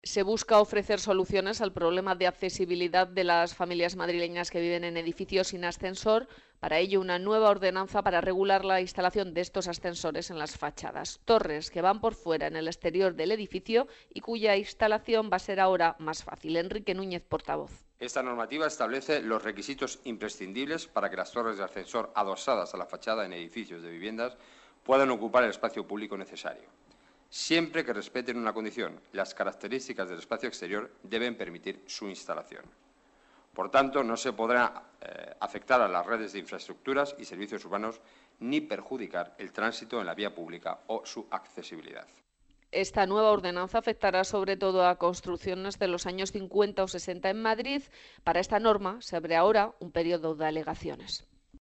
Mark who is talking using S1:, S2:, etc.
S1: Se busca ofrecer soluciones al problema de accesibilidad de las familias madrileñas que viven en edificios sin ascensor. Para ello, una nueva ordenanza para regular la instalación de estos ascensores en las fachadas. Torres que van por fuera en el exterior del edificio y cuya instalación va a ser ahora más fácil. Enrique Núñez, portavoz.
S2: Esta normativa establece los requisitos imprescindibles para que las torres de ascensor adosadas a la fachada en edificios de viviendas puedan ocupar el espacio público necesario. Siempre que respeten una condición, las características del espacio exterior deben permitir su instalación. Por tanto, no se podrá afectar a las redes de infraestructuras y servicios urbanos ni perjudicar el tránsito en la vía pública o su accesibilidad.
S1: Esta nueva ordenanza afectará sobre todo a construcciones de los años 50 o 60 en Madrid. Para esta norma se abre ahora un periodo de alegaciones.